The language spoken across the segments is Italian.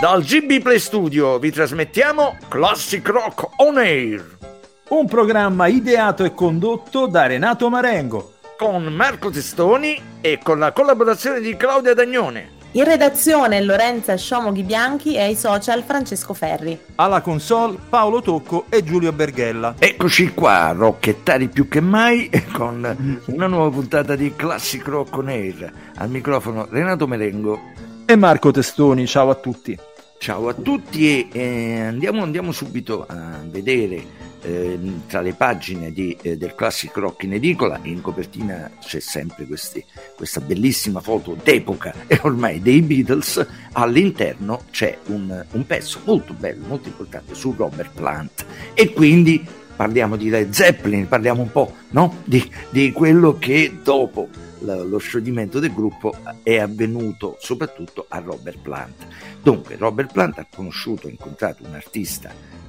Dal GB Play Studio vi trasmettiamo Classic Rock On Air, un programma ideato e condotto da Renato Marengo, con Marco Testoni e con la collaborazione di Claudia Dagnone. In redazione Lorenza Sciomoghi Bianchi e ai social Francesco Ferri. Alla console Paolo Tocco e Giulio Berghella. Eccoci qua, rocchettari più che mai, con una nuova puntata di Classic Rock On Air. Al microfono Renato Marengo e Marco Testoni. Ciao a tutti. Ciao a tutti e andiamo subito a vedere tra le pagine del Classic Rock in edicola. In copertina c'è sempre questa bellissima foto d'epoca e ormai dei Beatles. All'interno c'è un pezzo molto bello, molto importante su Robert Plant, e quindi parliamo di Led Zeppelin, parliamo un po', no? di quello che dopo lo scioglimento del gruppo è avvenuto soprattutto a Robert Plant. Dunque Robert Plant ha incontrato un artista,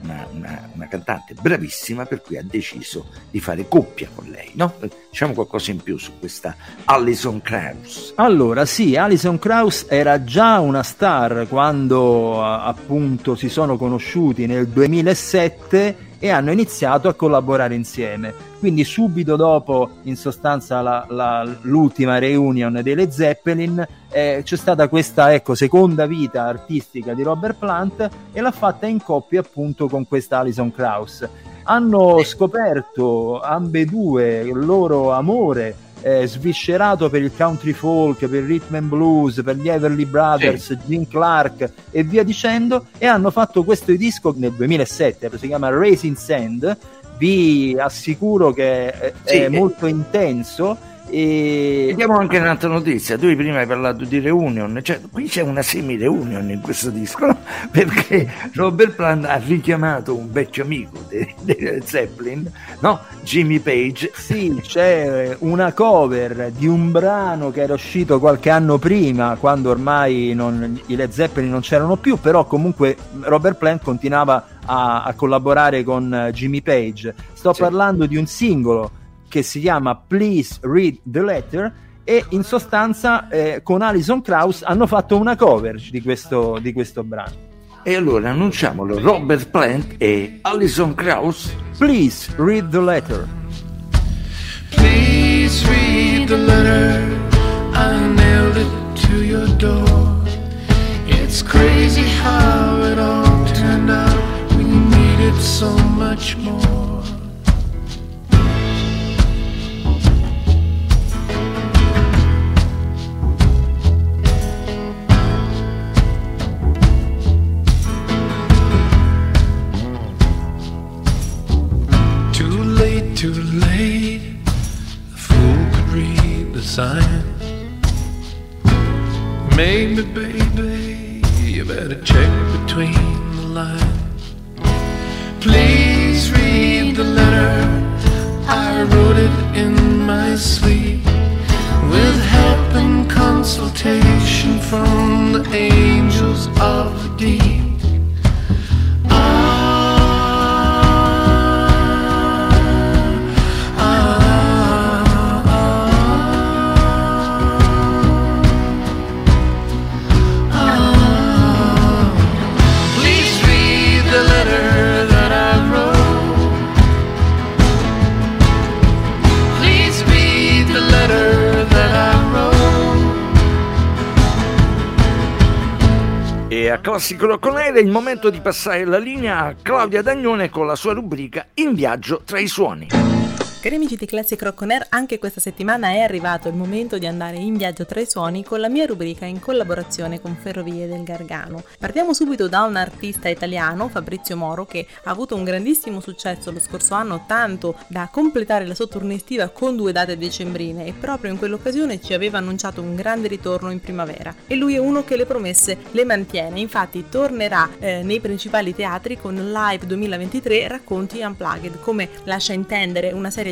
una cantante bravissima, per cui ha deciso di fare coppia con lei, no? Diciamo qualcosa in più su questa Alison Krauss. Allora sì, Alison Krauss era già una star quando appunto si sono conosciuti nel 2007 e hanno iniziato a collaborare insieme. Quindi subito dopo, in sostanza, l'ultima reunion dei Led Zeppelin, c'è stata questa seconda vita artistica di Robert Plant, e l'ha fatta in coppia appunto con questa Alison Krauss. Hanno scoperto ambedue il loro amore sviscerato per il country folk, per il rhythm and blues, per gli Everly Brothers, Jim Clark e via dicendo, e hanno fatto questo disco nel 2007, si chiama Raising Sand. Vi assicuro che è molto intenso. E vediamo anche un'altra notizia. Tu prima hai parlato di reunion, cioè qui c'è una semi-reunion in questo disco, no? Perché Robert Plant ha richiamato un vecchio amico dei Zeppelin, no? Jimmy Page. Sì, c'è una cover di un brano che era uscito qualche anno prima, quando ormai i Led Zeppelin non c'erano più, però comunque Robert Plant continuava a collaborare con Jimmy Page. Sto parlando di un singolo che si chiama Please Read the Letter, e in sostanza con Alison Krauss hanno fatto una cover di questo brano. E allora annunciamolo: Robert Plant e Alison Krauss, Please Read the Letter. Please read the letter, I nailed it to your door. It's crazy how it all turned out, we needed so much more. Too late, the fool could read the sign. Maybe, baby, you better check between the lines. Please read the letter, I wrote it in my sleep, with help and consultation from the angels of the deep. A Classic Rock On Air è il momento di passare la linea a Claudia Dagnone con la sua rubrica In viaggio tra i suoni. Cari amici di Classic Rock On Air, anche questa settimana è arrivato il momento di andare in viaggio tra i suoni con la mia rubrica in collaborazione con Ferrovie del Gargano. Partiamo subito da un artista italiano, Fabrizio Moro, che ha avuto un grandissimo successo lo scorso anno, tanto da completare la sua tournée estiva con 2 date decembrine, e proprio in quell'occasione ci aveva annunciato un grande ritorno in primavera. E lui è uno che le promesse le mantiene, infatti tornerà nei principali teatri con Live 2023 Racconti Unplugged, come lascia intendere una serie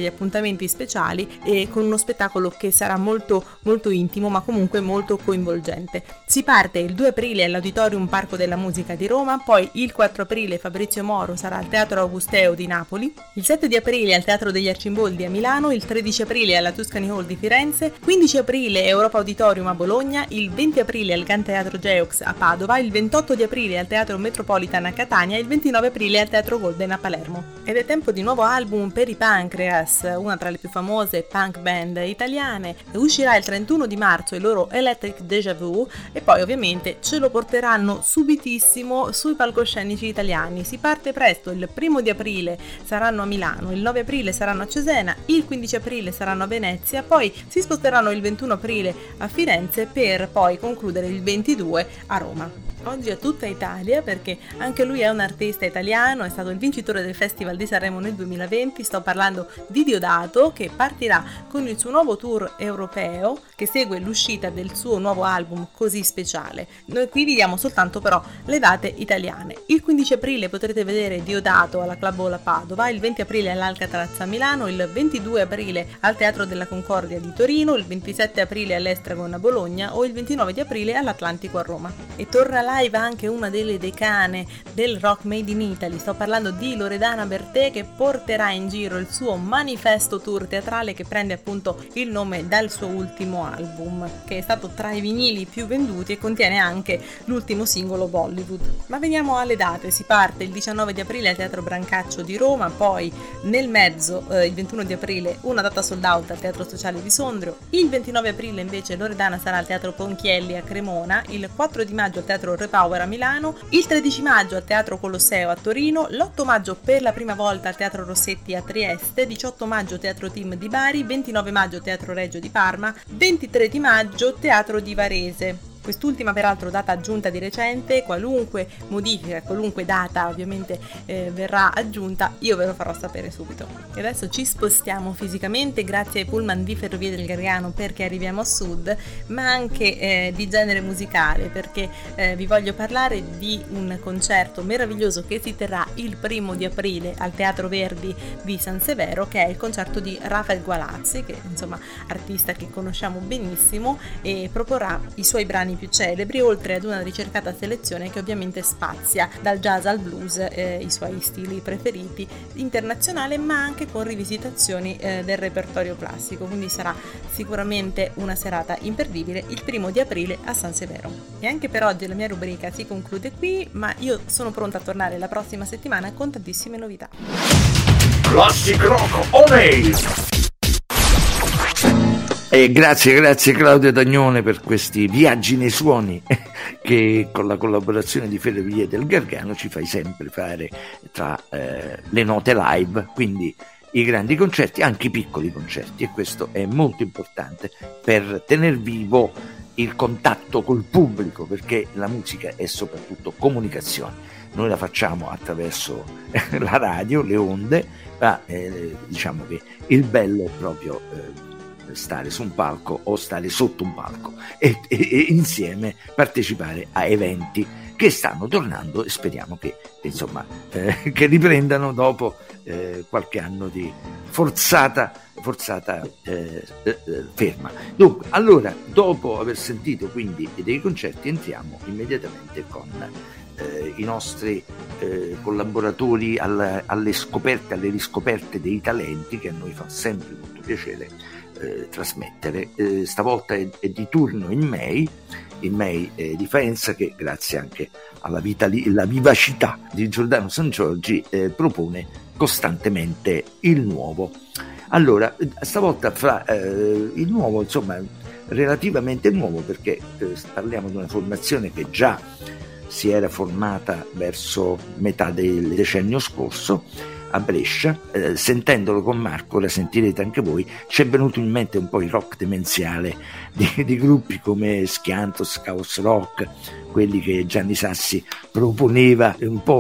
degli appuntamenti speciali e con uno spettacolo che sarà molto molto intimo, ma comunque molto coinvolgente. Si parte il 2 aprile all'Auditorium Parco della Musica di Roma, poi il 4 aprile Fabrizio Moro sarà al Teatro Augusteo di Napoli, il 7 di aprile al Teatro degli Arcimboldi a Milano, il 13 aprile alla Tuscany Hall di Firenze, 15 aprile Europa Auditorium a Bologna, il 20 aprile al Gran Teatro Geox a Padova, il 28 di aprile al Teatro Metropolitan a Catania e il 29 aprile al Teatro Golden a Palermo. Ed è tempo di nuovo album per i Pancreas, una tra le più famose punk band italiane. Uscirà il 31 di marzo il loro Electric Deja Vu e poi ovviamente ce lo porteranno subitissimo sui palcoscenici italiani. Si parte presto, il 1 di aprile saranno a Milano, il 9 aprile saranno a Cesena, il 15 aprile saranno a Venezia, poi si sposteranno il 21 aprile a Firenze per poi concludere il 22 a Roma. Oggi a tutta Italia, perché anche lui è un artista italiano, è stato il vincitore del Festival di Sanremo nel 2020, sto parlando di Diodato, che partirà con il suo nuovo tour europeo che segue l'uscita del suo nuovo album così speciale. Noi qui vi diamo soltanto però le date italiane. Il 15 aprile potrete vedere Diodato alla Club Hall a Padova, il 20 aprile all'Alcatraz a Milano, il 22 aprile al Teatro della Concordia di Torino, il 27 aprile all'Estragon a Bologna o il 29 di aprile all'Atlantico a Roma. E torna live anche una delle decane del rock made in Italy, sto parlando di Loredana Bertè, che porterà in giro il suo manifesto tour teatrale che prende appunto il nome dal suo ultimo album, che è stato tra i vinili più venduti e contiene anche l'ultimo singolo Bollywood. Ma veniamo alle date. Si parte il 19 di aprile al Teatro Brancaccio di Roma, poi nel mezzo il 21 di aprile una data sold out al Teatro Sociale di Sondrio, il 29 aprile invece Loredana sarà al Teatro Ponchielli a Cremona, il 4 di maggio al Teatro Repower a Milano, il 13 maggio al Teatro Colosseo a Torino, l'8 maggio per la prima volta al Teatro Rossetti a Trieste, 18 maggio Teatro Team di Bari, 29 maggio Teatro Regio di Parma, 23 di maggio Teatro di Varese. Quest'ultima peraltro data aggiunta di recente, qualunque modifica, qualunque data ovviamente verrà aggiunta, io ve lo farò sapere subito. E adesso ci spostiamo fisicamente grazie ai pullman di Ferrovie del Gargano, perché arriviamo a sud, ma anche di genere musicale, perché vi voglio parlare di un concerto meraviglioso che si terrà il 1 di aprile al Teatro Verdi di San Severo, che è il concerto di Rafael Gualazzi, che insomma artista che conosciamo benissimo, e proporrà i suoi brani più celebri, oltre ad una ricercata selezione che ovviamente spazia dal jazz al blues, i suoi stili preferiti, internazionale, ma anche con rivisitazioni del repertorio classico, quindi sarà sicuramente una serata imperdibile il 1 di aprile a San Severo. E anche per oggi la mia rubrica si conclude qui, ma io sono pronta a tornare la prossima settimana con tantissime novità. Classic Rock On Air. Grazie Claudio Dagnone per questi viaggi nei suoni che con la collaborazione di Ferrovie del Gargano ci fai sempre fare tra le note live, quindi i grandi concerti, anche i piccoli concerti, e questo è molto importante per tener vivo il contatto col pubblico, perché la musica è soprattutto comunicazione. Noi la facciamo attraverso la radio, le onde, ma diciamo che il bello è proprio stare su un palco o stare sotto un palco e insieme partecipare a eventi che stanno tornando, e speriamo che insomma che riprendano dopo qualche anno di forzata ferma. Dunque, allora, dopo aver sentito quindi dei concerti, entriamo immediatamente con i nostri collaboratori alle riscoperte dei talenti, che a noi fa sempre molto piacere trasmettere. Stavolta è di turno il MEI di Faenza, che grazie anche alla vivacità di Giordano San Giorgi propone costantemente il nuovo. Allora, stavolta fra il nuovo, insomma relativamente nuovo, perché parliamo di una formazione che già si era formata verso metà del decennio scorso a Brescia. Sentendolo con Marco, la sentirete anche voi, ci è venuto in mente un po' il rock demenziale di gruppi come Schiantos, Chaos Rock, quelli che Gianni Sassi proponeva un po'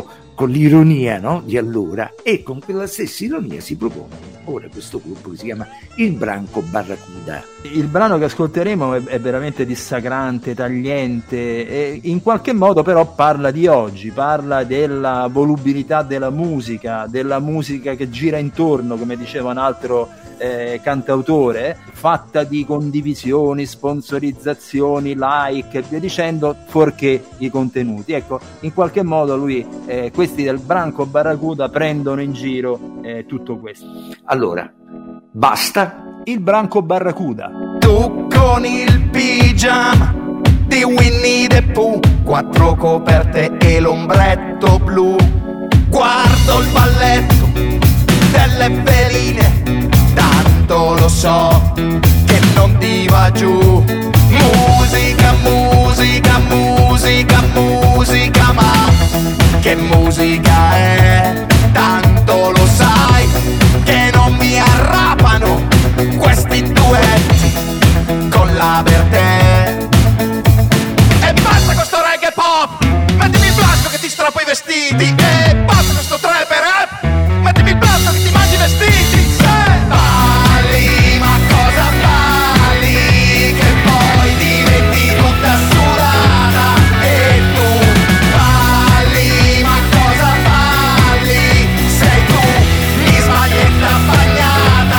con l'ironia, no? Di allora, e con quella stessa ironia si propone ora questo gruppo che si chiama il Branco Barracuda. Il brano che ascolteremo è veramente dissacrante, tagliente, e in qualche modo però parla di oggi, parla della volubilità della musica che gira intorno, come diceva un altro cantautore, fatta di condivisioni, sponsorizzazioni, like e via dicendo, fuorché i contenuti. Ecco, in qualche modo lui, questi del Branco Barracuda prendono in giro tutto questo. Allora, basta il Branco Barracuda. Tu con il pigiama di Winnie the Pooh, 4 coperte e l'ombretto blu, guardo il balletto delle veline, tanto lo so che non ti va giù. Musica, musica, musica, musica, ma che musica è? Tanto lo sai che non mi arrapano questi duetti con la Bertè. E basta con sto reggae pop, mettimi il blasco che ti strappo i vestiti. E basta con sto trap e rap, mettimi il blasco che ti mangi i vestiti. Balli, ma cosa balli? Che poi diventi tutta surata. E tu balli, ma cosa balli? Sei tu, mi smaglietta bagnata.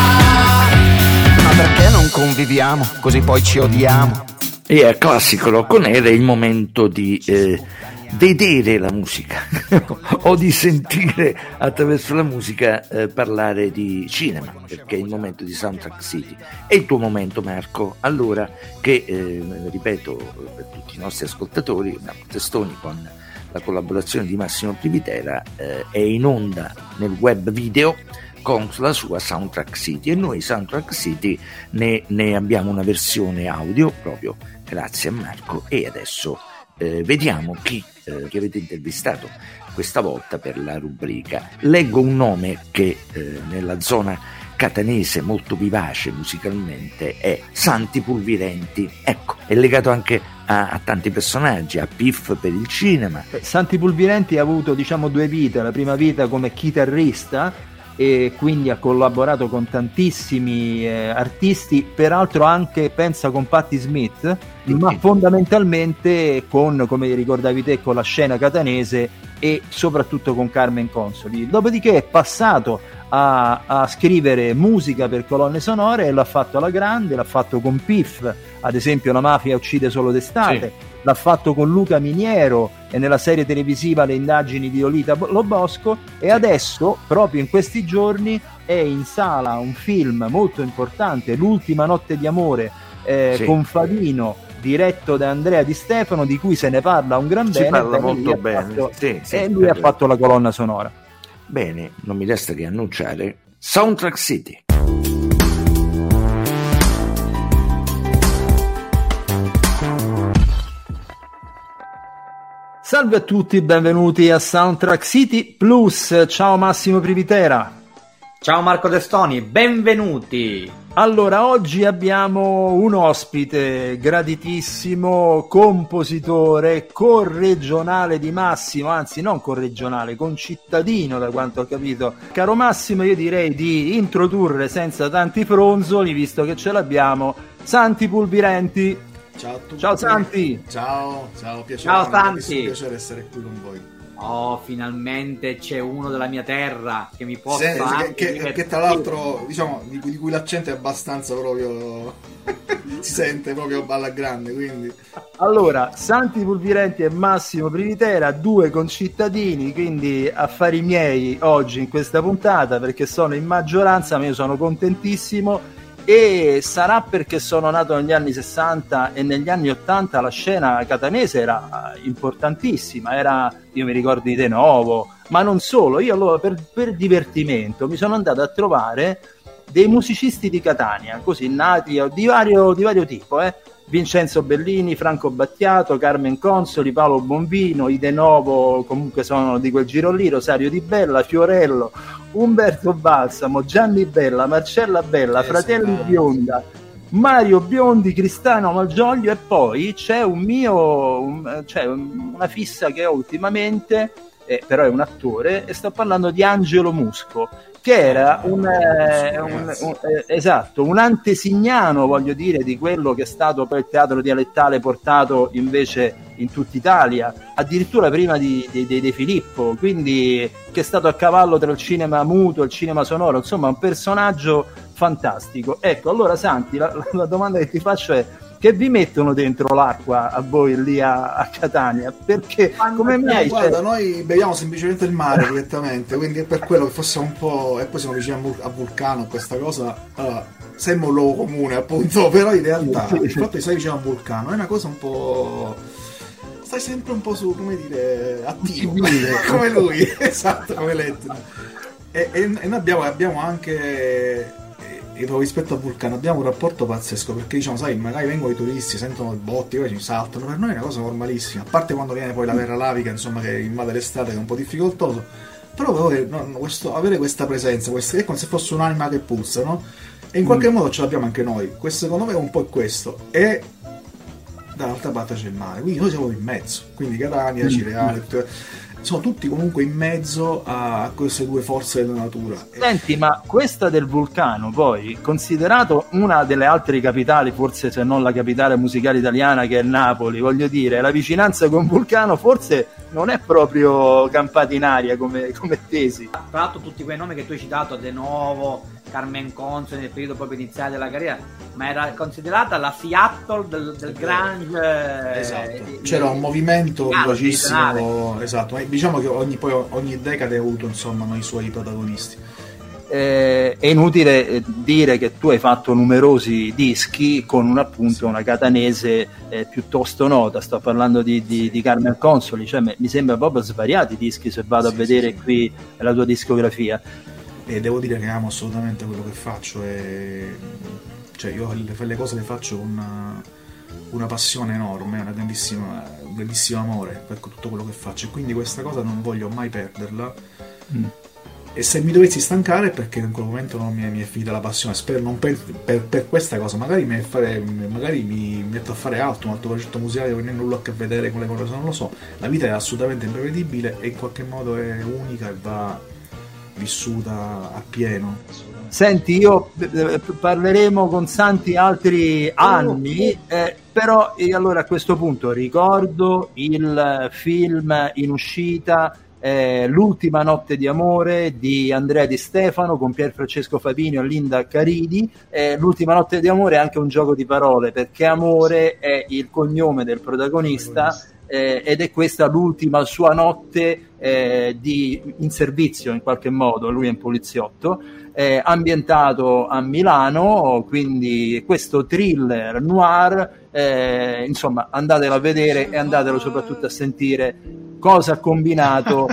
Ma perché non conviviamo, così poi ci odiamo? E al classico Rock On Air è il momento di vedere la musica o di sentire attraverso la musica parlare di cinema, perché è il momento di Soundtrack City. È il tuo momento, Marco, allora, che ripeto per tutti i nostri ascoltatori, Marco Testoni con la collaborazione di Massimo Privitera è in onda nel web video con la sua Soundtrack City, e noi Soundtrack City ne abbiamo una versione audio proprio grazie a Marco. E adesso vediamo chi avete intervistato questa volta per la rubrica. Leggo un nome che nella zona catanese molto vivace musicalmente è Santi Pulvirenti. Ecco, è legato anche a tanti personaggi, a Piff per il cinema. Santi Pulvirenti ha avuto, diciamo, 2 vite. La prima vita come chitarrista, e quindi ha collaborato con tantissimi artisti, peraltro anche, pensa, con Patti Smith, ma fondamentalmente con, come ricordavi te, con la scena catanese e soprattutto con Carmen Consoli. Dopodiché è passato a scrivere musica per colonne sonore, e l'ha fatto alla grande, l'ha fatto con Piff, ad esempio La mafia uccide solo d'estate, sì. L'ha fatto con Luca Miniero e nella serie televisiva Le indagini di Lolita Lobosco, e sì. Adesso, proprio in questi giorni, è in sala un film molto importante, L'ultima notte di amore, sì. Con Favino, diretto da Andrea Di Stefano, di cui se ne parla un gran bene. Si parla molto bene. E lui ha fatto la colonna sonora. Bene, non mi resta che annunciare Soundtrack City. Salve a tutti, benvenuti a Soundtrack City Plus. Ciao Massimo Privitera. Ciao Marco Testoni, benvenuti. Allora, oggi abbiamo un ospite graditissimo, compositore, corregionale di Massimo, anzi non corregionale, concittadino da quanto ho capito. Caro Massimo, io direi di introdurre senza tanti fronzoli, visto che ce l'abbiamo, Santi Pulvirenti. Ciao a tutti. Ciao Santi. Ciao, piacere. Ciao Santi. Piacere essere qui con voi. Oh, finalmente c'è uno della mia terra che mi porta che tra l'altro, diciamo, di cui l'accento è abbastanza proprio si sente proprio alla grande, quindi. Allora, Santi Pulvirenti e Massimo Privitera, 2 concittadini, quindi affari miei oggi in questa puntata, perché sono in maggioranza, ma io sono contentissimo. E sarà perché sono nato negli anni 60 e negli anni 80 la scena catanese era importantissima, io mi ricordo di De Novo, ma non solo. Io allora per divertimento mi sono andato a trovare dei musicisti di Catania, così nati di vario tipo, Vincenzo Bellini, Franco Battiato, Carmen Consoli, Paolo Bonvino, i De Novo comunque sono di quel giro lì, Rosario Di Bella, Fiorello, Umberto Balsamo, Gianni Bella, Marcella Bella, Fratelli Bionda, Mario Biondi, Cristano Malgioglio, e poi c'è una fissa che ho ultimamente però è un attore, e sto parlando di Angelo Musco, che era un antesignano, voglio dire, di quello che è stato poi il teatro dialettale portato invece in tutta Italia, addirittura prima di De Filippo, quindi che è stato a cavallo tra il cinema muto e il cinema sonoro, insomma un personaggio fantastico. Ecco, allora Santi, la domanda che ti faccio è: che vi mettono dentro l'acqua a voi lì a Catania? Perché come mai? Guarda, noi beviamo semplicemente il mare direttamente, quindi è per quello che fosse un po', e poi siamo vicini a Vulcano, questa cosa sembra un luogo comune appunto, però in realtà il fatto di stare vicino a Vulcano è una cosa un po', stai sempre un po' su, come dire, attivo come lui, esatto, come l'Etna, e noi abbiamo anche, e rispetto a Vulcano abbiamo un rapporto pazzesco, perché diciamo, sai, magari vengono i turisti, sentono i botti, poi ci saltano, per noi è una cosa normalissima, a parte quando viene poi la terra lavica, insomma, che invade l'estate, che è un po' difficoltoso, però avere questa presenza, è come se fosse un'anima che puzza, no? E in qualche modo ce l'abbiamo anche noi. Questo, secondo me, è un po' questo, e dall'altra parte c'è il mare, quindi noi siamo in mezzo, quindi Catania, Cireale, sono tutti comunque in mezzo a queste due forze della natura. Senti, ma questa del Vulcano, poi, considerato una delle altre capitali, forse se non la capitale musicale italiana, che è Napoli, voglio dire, la vicinanza con Vulcano forse non è proprio campata in aria come tesi. Tra l'altro tutti quei nomi che tu hai citato, De Novo, Carmen Consoli, nel periodo proprio iniziale della carriera, ma era considerata la Seattle del grunge. Esatto. C'era un movimento velocissimo, esatto. Diciamo che ogni decade ha avuto, insomma, i suoi protagonisti. È inutile dire che tu hai fatto numerosi dischi con una catanese piuttosto nota. Sto parlando di Carmen Consoli, cioè mi sembra proprio svariati dischi se vado a vedere qui la tua discografia. E devo dire che amo assolutamente quello che faccio, cioè io le cose le faccio con una passione enorme, un grandissimo amore per tutto quello che faccio, e quindi questa cosa non voglio mai perderla. E se mi dovessi stancare è perché in quel momento non mi è finita la passione. Spero non per questa cosa, magari mi metto a fare altro, un altro progetto musicale che non ha nulla a che vedere con le cose, non lo so. La vita è assolutamente imprevedibile e in qualche modo è unica e va vissuta appieno. Senti, io parleremo con Santi altri anni, però allora a questo punto ricordo il film in uscita, L'ultima notte di amore di Andrea Di Stefano con Pier Francesco Fabini e Linda Caridi. L'ultima notte di amore è anche un gioco di parole, perché amore è il cognome del protagonista, ed è questa l'ultima sua notte in servizio, in qualche modo. Lui è un poliziotto, ambientato a Milano, quindi questo thriller noir, insomma, andatelo a vedere e andatelo soprattutto a sentire cosa ha combinato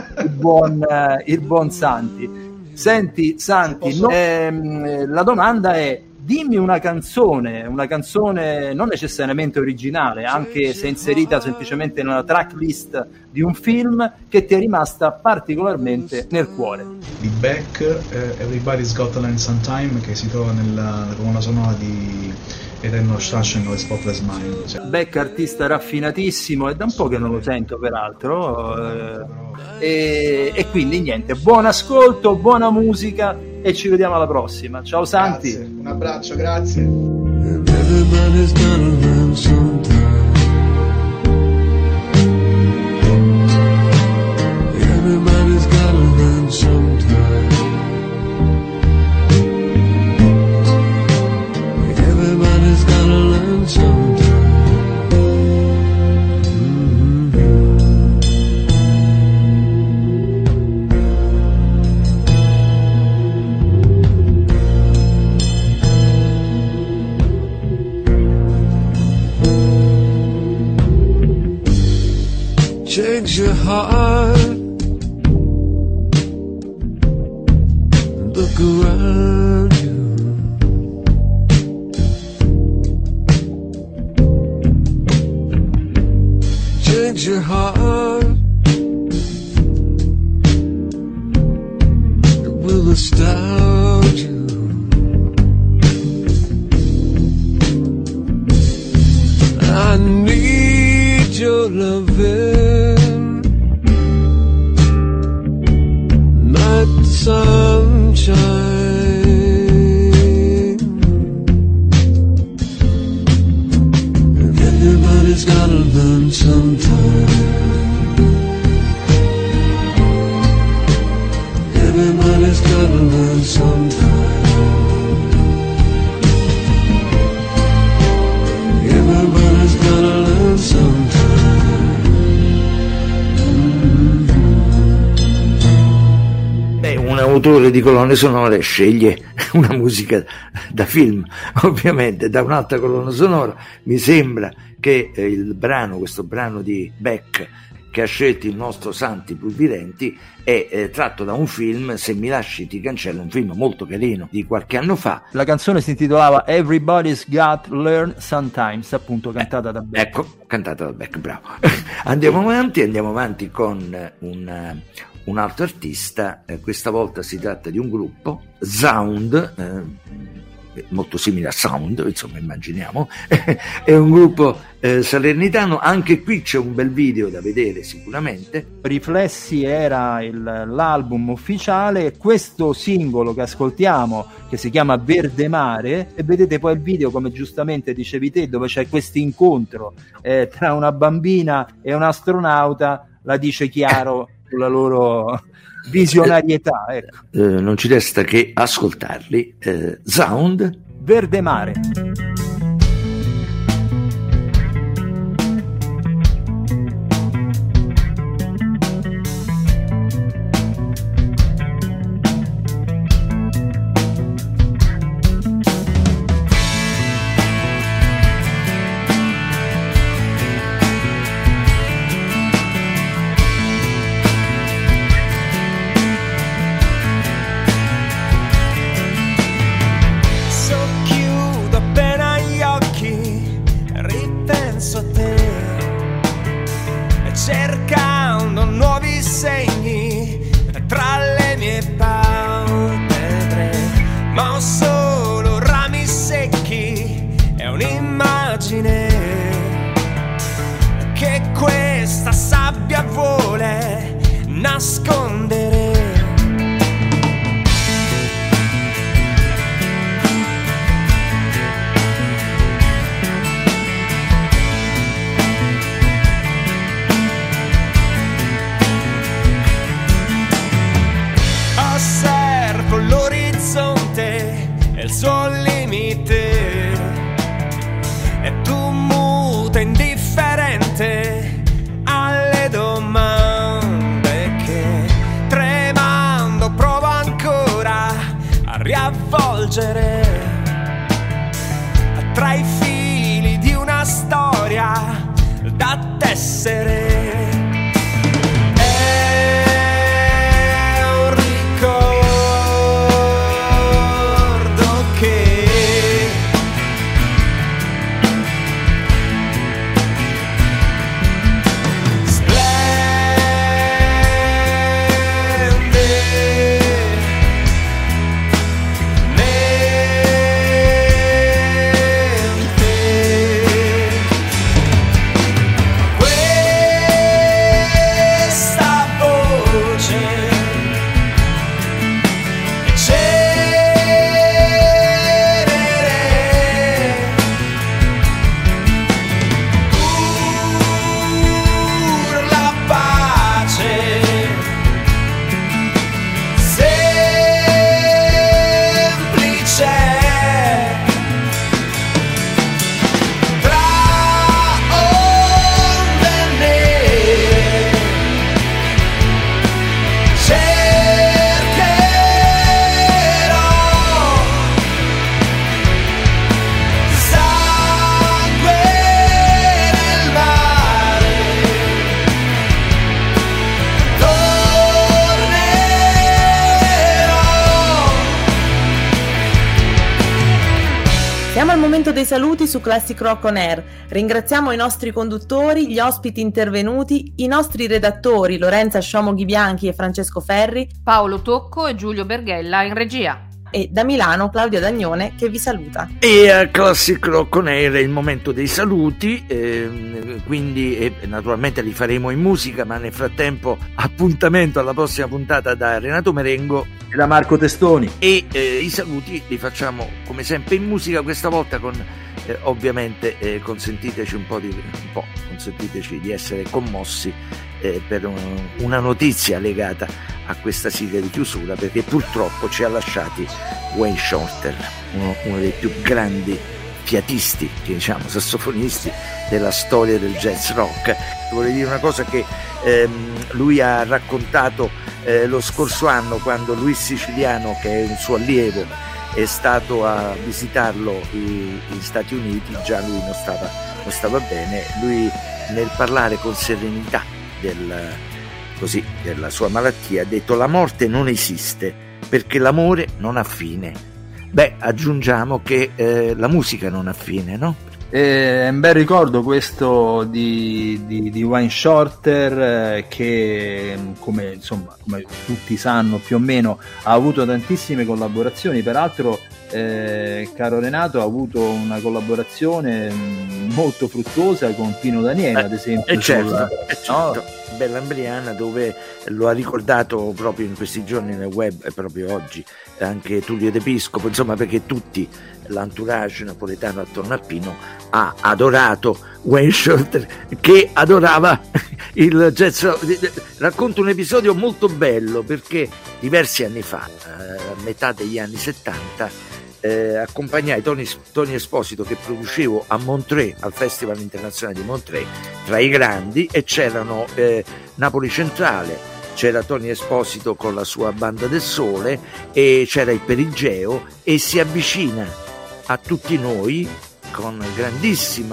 il buon Santi. Senti Santi, la domanda è: dimmi una canzone non necessariamente originale, anche se inserita semplicemente nella tracklist di un film, che ti è rimasta particolarmente nel cuore. Di Beck, Everybody's Got Talent Sometime, che si trova nella colonna sonora di Eterno Station o Spotless Mind. Beck, artista raffinatissimo, è da un po' che non lo sento peraltro, e quindi niente, buon ascolto, buona musica e ci vediamo alla prossima. Ciao Santi. Grazie. Un abbraccio, grazie. Everybody's gotta learn sometime. Everybody's gotta learn sometime. Everybody's gotta learn sometime. Change your heart, look around you. Change your heart, it will astound you. I need your loving. Everybody's gotta learn sometime. Everybody's gotta learn sometime. Everybody's gotta learn sometime. Beh, un autore di colonne sonore sceglie una musica da film, ovviamente, da un'altra colonna sonora. Mi sembra che questo brano di Beck che ha scelto il nostro Santi Pulvirenti è tratto da un film, Se mi lasci ti cancello, un film molto carino di qualche anno fa. La canzone si intitolava Everybody's Got Learn Sometimes, appunto cantata da Beck. Ecco, cantata da Beck, bravo. Andiamo avanti con un altro artista, questa volta si tratta di un gruppo, Sound, molto simile a Sound, insomma, immaginiamo. È un gruppo salernitano, anche qui c'è un bel video da vedere sicuramente. Riflessi era l'album ufficiale, questo singolo che ascoltiamo, che si chiama Verde Mare, e vedete poi il video, come giustamente dicevi te, dove c'è questo incontro tra una bambina e un astronauta, la dice chiaro sulla loro visionarietà, ecco. Non ci resta che ascoltarli. Sound, Verde Mare. cercando nuovi segni tra le mie palpebre, ma ho solo rami secchi e un'immagine che questa sabbia vuole nascondere. Osservo l'orizzonte e il suo limite, e tu muta indifferente alle domande che, tremando, provo ancora a riavvolgere tra i fili di una storia da tessere. Siamo al momento dei saluti su Classic Rock On Air. Ringraziamo i nostri conduttori, gli ospiti intervenuti, i nostri redattori Lorenza Sciomoghi Bianchi e Francesco Ferri, Paolo Tocco e Giulio Berghella in regia. E da Milano Claudio Dagnone che vi saluta. E a Classic Rock On Air è il momento dei saluti, quindi naturalmente li faremo in musica, ma nel frattempo appuntamento alla prossima puntata da Renato Merengo e da Marco Testoni. E i saluti li facciamo come sempre in musica, questa volta con ovviamente consentiteci consentiteci di essere commossi per una notizia legata a questa sigla di chiusura, perché purtroppo ci ha lasciati Wayne Shorter, uno dei più grandi fiatisti, diciamo, sassofonisti della storia del jazz rock. Vorrei dire una cosa che lui ha raccontato lo scorso anno, quando Luis Siciliano, che è un suo allievo, è stato a visitarlo in Stati Uniti. Già lui non stava bene. Lui, nel parlare con serenità della sua malattia, ha detto: la morte non esiste perché l'amore non ha fine. Beh, aggiungiamo che la musica non ha fine, no? È un bel ricordo questo di Wayne Shorter, che come tutti sanno più o meno ha avuto tantissime collaborazioni. Peraltro caro Renato, ha avuto una collaborazione molto fruttuosa con Pino Daniele, ad esempio, certo. Bella Ambriana, dove lo ha ricordato proprio in questi giorni nel web, e proprio oggi anche Tullio D'Episcopo, insomma, perché tutti l'entourage napoletano attorno a Pino ha adorato Wayne Shorter, che adorava il jazz. Racconto un episodio molto bello, perché diversi anni fa, a metà degli anni 70, accompagnai Tony Esposito, che producevo a Montreux, al Festival Internazionale di Montreux, tra i grandi, e c'erano Napoli Centrale, c'era Tony Esposito con la sua Banda del Sole, e c'era il Perigeo, e si avvicina a tutti noi con grandissima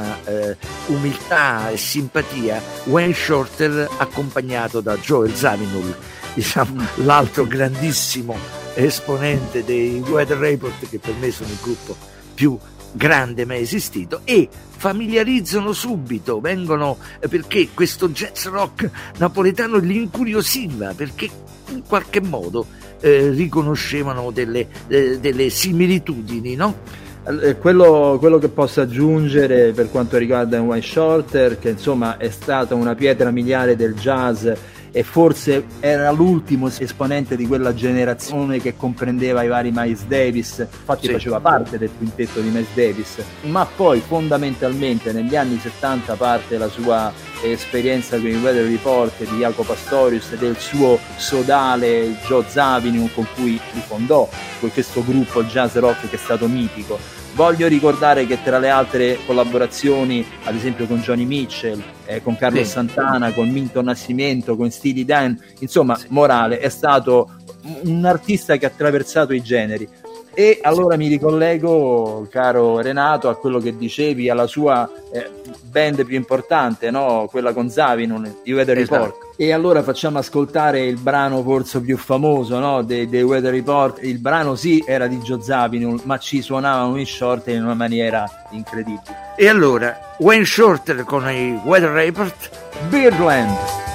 umiltà e simpatia Wayne Shorter, accompagnato da Joel Zawinul, diciamo l'altro grandissimo esponente dei Weather Report, che per me sono il gruppo più grande mai esistito, e familiarizzano subito, perché questo jazz rock napoletano li incuriosiva, perché in qualche modo riconoscevano delle similitudini, no? Quello che posso aggiungere per quanto riguarda Wayne Shorter, che insomma è stata una pietra miliare del jazz, e forse era l'ultimo esponente di quella generazione che comprendeva i vari Miles Davis, infatti faceva parte del quintetto di Miles Davis, ma poi fondamentalmente negli anni 70 parte la sua esperienza con il Weather Report di Jaco Pastorius e del suo sodale Joe Zawinul, con cui rifondò questo gruppo jazz rock che è stato mitico. Voglio ricordare che tra le altre collaborazioni, ad esempio con Johnny Mitchell, con Carlos Santana, con Minton Nascimento, con Steely Dan, insomma, Morale è stato un artista che ha attraversato i generi. E allora mi ricollego, caro Renato, a quello che dicevi, alla sua band più importante, no? Quella con Zawinul, i Weather Report. E allora facciamo ascoltare il brano forse più famoso, no? dei Weather Report. Il brano sì era di Joe Zawinul, ma ci suonava Wayne Shorter in una maniera incredibile. E allora Wayne Shorter con i Weather Report, Birdland.